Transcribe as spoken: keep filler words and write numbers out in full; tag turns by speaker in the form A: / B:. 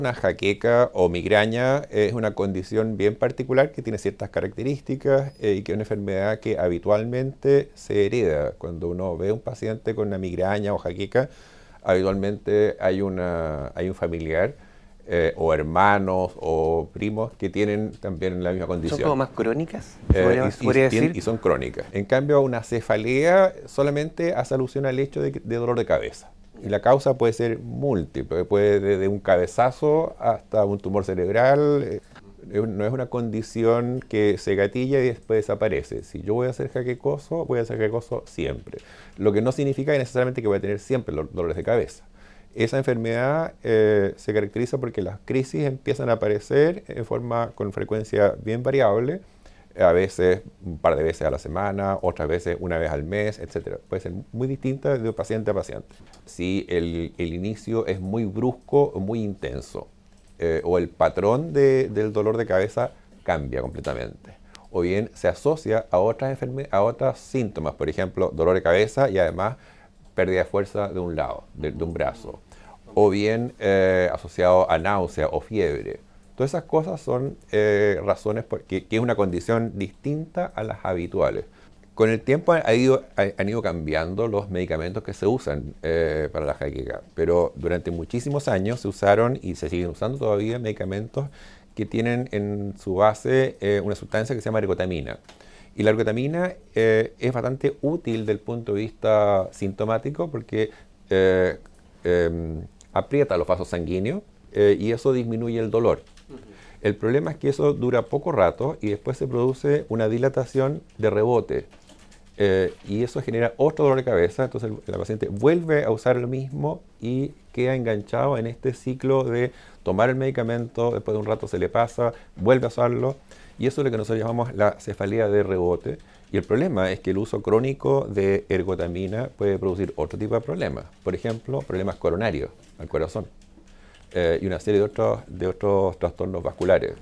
A: Una jaqueca o migraña es una condición bien particular que tiene ciertas características eh, y que es una enfermedad que habitualmente se hereda. Cuando uno ve a un paciente con una migraña o jaqueca, habitualmente hay, una, hay un familiar eh, o hermanos o primos que tienen también la misma condición.
B: ¿Son como más crónicas? ¿Se
A: Eh,
B: podría,
A: y,
B: se podría
A: y-
B: decir?
A: y son crónicas. En cambio, una cefalea solamente hace alusión al hecho de, de dolor de cabeza. Y la causa puede ser múltiple, puede desde un cabezazo hasta un tumor cerebral. eh, es- No es una condición que se gatilla y después desaparece. Si yo voy a ser jaquecoso, voy a ser jaquecoso siempre. Lo que no significa necesariamente que voy a tener siempre los dolores de cabeza. Esa enfermedad eh, se caracteriza porque las crisis empiezan a aparecer en forma con frecuencia bien variable, a veces un par de veces a la semana, otras veces una vez al mes, etcétera. Puede ser muy distinta de paciente a paciente. Si el, el inicio es muy brusco o muy intenso, eh, o el patrón de, del dolor de cabeza cambia completamente, o bien se asocia a otras, enferme- a otros síntomas, por ejemplo, dolor de cabeza y además pérdida de fuerza de un lado, de, de un brazo, o bien eh, asociado a náusea o fiebre. Todas esas cosas son eh, razones por, que, que es una condición distinta a las habituales. Con el tiempo ha ido, ha- han ido cambiando los medicamentos que se usan eh, para la jaqueca, pero durante muchísimos años se usaron y se siguen usando todavía medicamentos que tienen en su base eh, una sustancia que se llama ergotamina. Y la ergotamina eh, es bastante útil desde el punto de vista sintomático porque eh, eh, aprieta los vasos sanguíneos eh, y eso disminuye el dolor. El problema es que eso dura poco rato y después se produce una dilatación de rebote. Eh, y eso genera otro dolor de cabeza, entonces el, el paciente vuelve a usar lo mismo y queda enganchado en este ciclo de tomar el medicamento, después de un rato se le pasa, vuelve a usarlo, y eso es lo que nosotros llamamos la cefalea de rebote. Y el problema es que el uso crónico de ergotamina puede producir otro tipo de problemas, por ejemplo, problemas coronarios al corazón eh, y una serie de otros, de otros trastornos vasculares.